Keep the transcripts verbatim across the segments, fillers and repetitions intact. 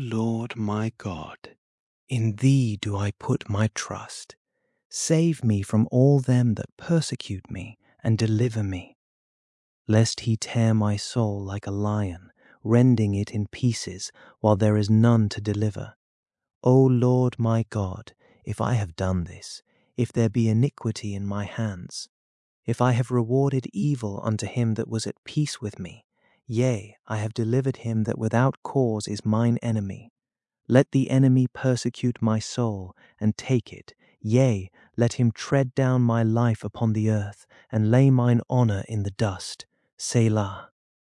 Lord my God, in thee do I put my trust. Save me from all them that persecute me, and deliver me. Lest he tear my soul like a lion, rending it in pieces, while there is none to deliver. O Lord my God, if I have done this, if there be iniquity in my hands, if I have rewarded evil unto him that was at peace with me, yea, I have delivered him that without cause is mine enemy. Let the enemy persecute my soul, and take it, yea, let him tread down my life upon the earth, and lay mine honour in the dust. Selah.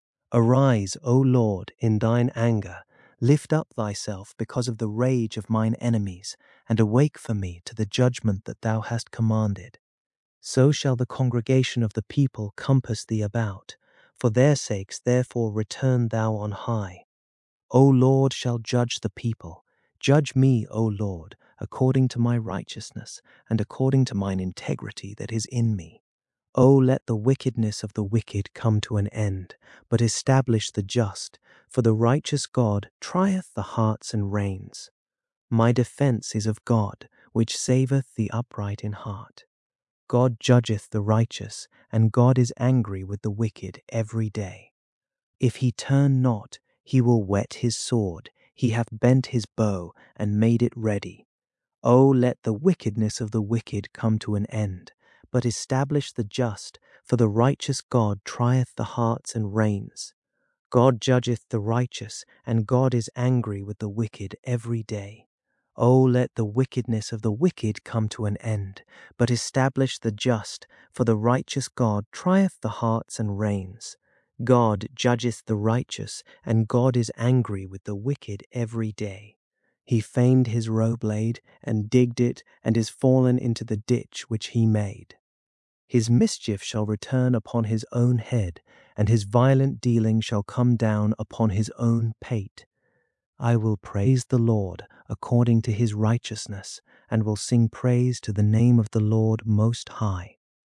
Arise, O Lord, in thine anger, lift up thyself because of the rage of mine enemies, and awake for me to the judgment that thou hast commanded. So shall the congregation of the people compass thee about. For their sakes therefore return thou on high. O Lord shall judge the people. Judge me, O Lord, according to my righteousness, and according to mine integrity that is in me. O let the wickedness of the wicked come to an end, but establish the just, for the righteous God trieth the hearts and reins. My defence is of God, which saveth the upright in heart. God judgeth the righteous, and God is angry with the wicked every day. If he turn not, he will whet his sword, he hath bent his bow, and made it ready. O let the wickedness of the wicked come to an end, but establish the just, for the righteous God trieth the hearts and reins. God judgeth the righteous, and God is angry with the wicked every day. O let the wickedness of the wicked come to an end, but establish the just, for the righteous God trieth the hearts and reins. God judgeth the righteous, and God is angry with the wicked every day. He feigned his roe blade, and digged it, and is fallen into the ditch which he made. His mischief shall return upon his own head, and his violent dealing shall come down upon his own pate. I will praise the Lord according to his righteousness, and will sing praise to the name of the Lord Most High.